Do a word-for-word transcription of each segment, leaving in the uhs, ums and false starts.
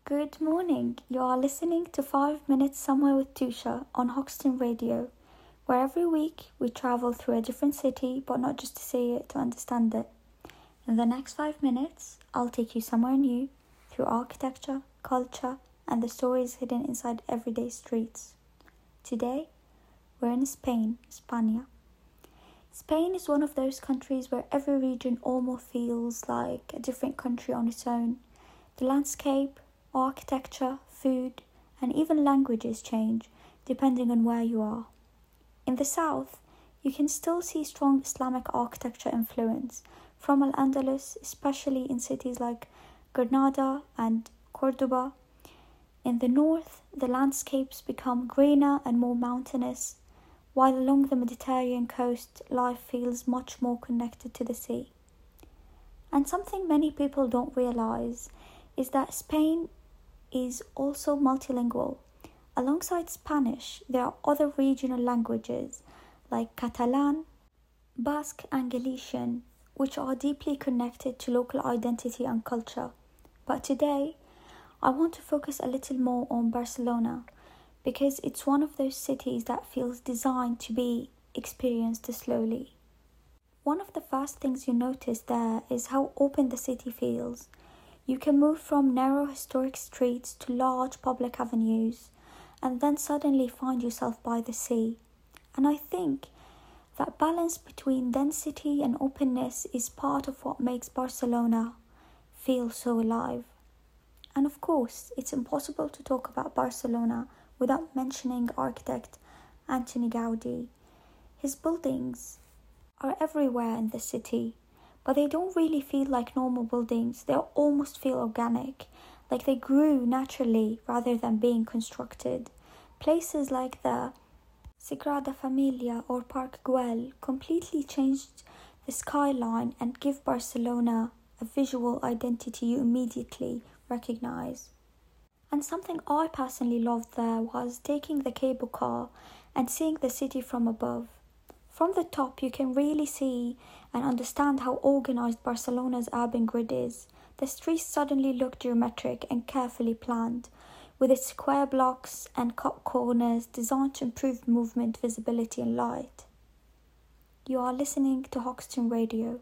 Good morning. You are listening to five Minutes Somewhere with Tusha on Hoxton Radio, where every week we travel through a different city, but not just to see it, to understand it. In the next five minutes, I'll take you somewhere new through architecture, culture, and the stories hidden inside everyday streets. Today, we're in Spain, España. Spain is one of those countries where every region almost feels like a different country on its own. The landscape, architecture, food, and even languages change depending on where you are. In the south, you can still see strong Islamic architecture influence from Al-Andalus, especially in cities like Granada and Cordoba. In the north, the landscapes become greener and more mountainous, while along the Mediterranean coast, life feels much more connected to the sea. And something many people don't realize is that Spain is also multilingual. Alongside Spanish, there are other regional languages like Catalan, Basque, and Galician, which are deeply connected to local identity and culture. But today, I want to focus a little more on Barcelona, because it's one of those cities that feels designed to be experienced slowly. One of the first things you notice there is how open the city feels. You can move from narrow historic streets to large public avenues and then suddenly find yourself by the sea. And I think that balance between density and openness is part of what makes Barcelona feel so alive. And of course, it's impossible to talk about Barcelona without mentioning architect Antoni Gaudí. His buildings are everywhere in the city, but they don't really feel like normal buildings. They almost feel organic, like they grew naturally rather than being constructed. Places like the Sagrada Familia or Park Güell completely changed the skyline and give Barcelona a visual identity you immediately recognize. And something I personally loved there was taking the cable car and seeing the city from above. From the top, you can really see and understand how organized Barcelona's urban grid is. The streets suddenly look geometric and carefully planned, with its square blocks and cut corners designed to improve movement, visibility, and light. You are listening to Hoxton Radio.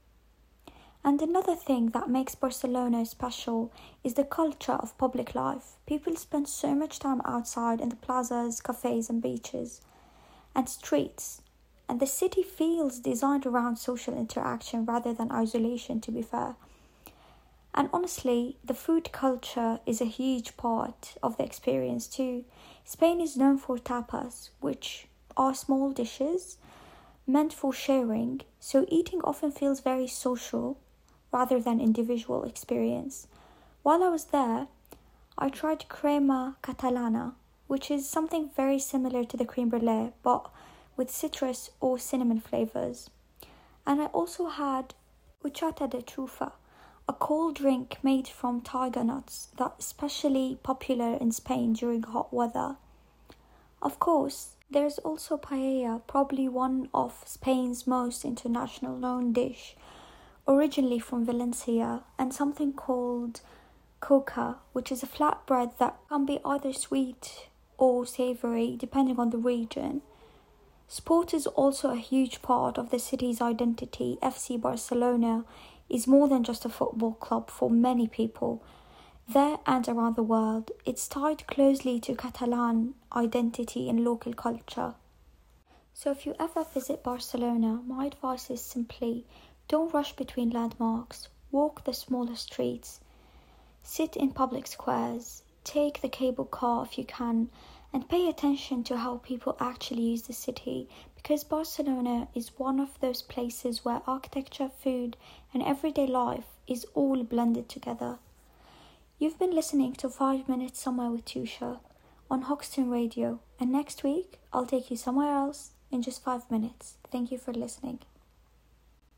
And another thing that makes Barcelona special is the culture of public life. People spend so much time outside in the plazas, cafes, and beaches, and streets. And the city feels designed around social interaction rather than isolation, to be fair. And honestly, the food culture is a huge part of the experience too. Spain is known for tapas, which are small dishes meant for sharing, so eating often feels very social rather than individual experience. While I was there, I tried crema catalana, which is something very similar to the creme brulee, but with citrus or cinnamon flavors. And I also had horchata de trufa, a cold drink made from tiger nuts that's especially popular in Spain during hot weather. Of course, there's also paella, probably one of Spain's most international known dish, originally from Valencia, and something called coca, which is a flatbread that can be either sweet or savoury depending on the region. Sport is also a huge part of the city's identity. F C Barcelona is more than just a football club for many people. There and around the world, it's tied closely to Catalan identity and local culture. So if you ever visit Barcelona, my advice is simply don't rush between landmarks, walk the smaller streets, sit in public squares, take the cable car if you can, and pay attention to how people actually use the city, because Barcelona is one of those places where architecture, food, and everyday life is all blended together. You've been listening to five Minutes Somewhere with Tusha on Hoxton Radio, and next week I'll take you somewhere else in just five minutes. Thank you for listening.